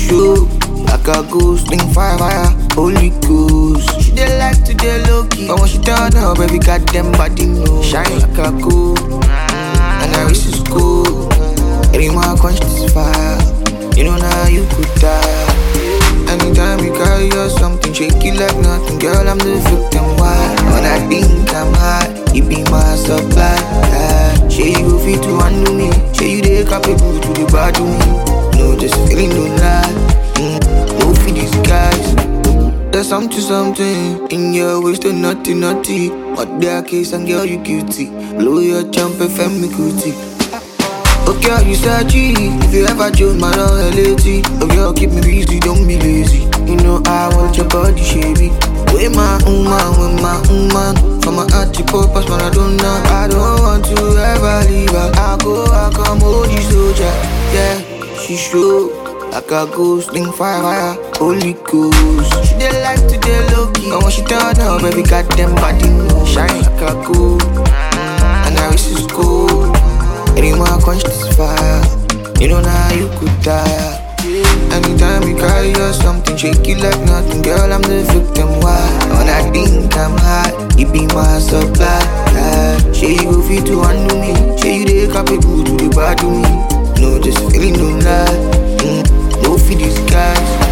show like a ghost, bring fire, fire, Holy Ghost. She dey like to dey low key, but when she turn up, baby goddamn body no shine like a gold. And I wish it's cool. Every more quench this fire. You know now you could die. Anytime you carry or something, shake it like nothing, girl. I'm the victim. Why? When I think I'm hot, you be my supply. Say you go fit to undo me. Say you dey capable to the bad to me. No, just feeling no lie. No for these guys. There's something in your waist, to naughty, naughty. What their case and girl, you guilty. Blow your jump, FM me cootie. Okay, you said G. If you ever chose my loyalty, okay, keep me busy, don't be lazy. You know I want your body, shabby. With my woman. For my heart, you purpose, but I don't know. I don't want to ever leave her. I come, hold you soldier. Yeah, she show like a ghost, bring fire, fire, Holy Ghost. She dey like to dey low key, but when she turn up, baby goddamn body no shine like a gold. And I wish it's cool. Any more quench this fire. You know now you could die. Anytime you carry or something, shake it like nothing, girl. I'm the victim. Why? When I think I'm hot, you be my supply. Say you go fit to undo me. Say you dey capable to the bad to me. No, just feeling no lie. No for these guys.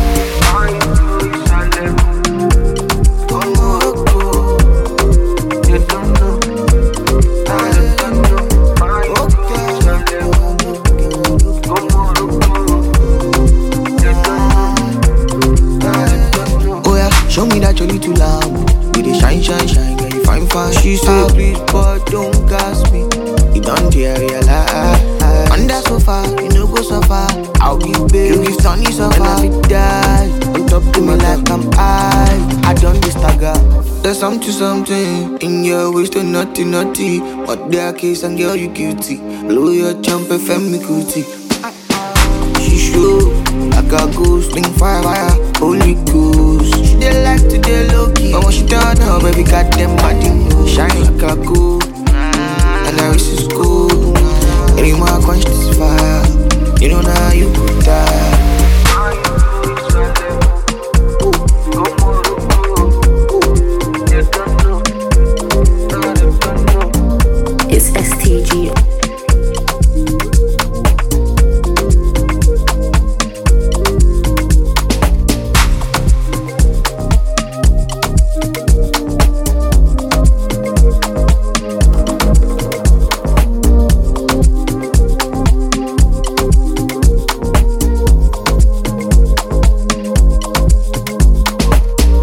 Show me that you're little lamb. You dey shine, girl, you fine. She said, please, but don't gas me. You don't dare realize. Under sofa, you know go so far. I'll give baby, you give sunny so far. And I be die, on top to me like I'm high. I done this stagger. There's something in your waist, to naughty, naughty. What their case and girl, you guilty. Blow your jump, FM me cootie. She show like a ghost, bring fire, fire, Holy Ghost. She dey like to dey low key, but when she turn up, baby goddamn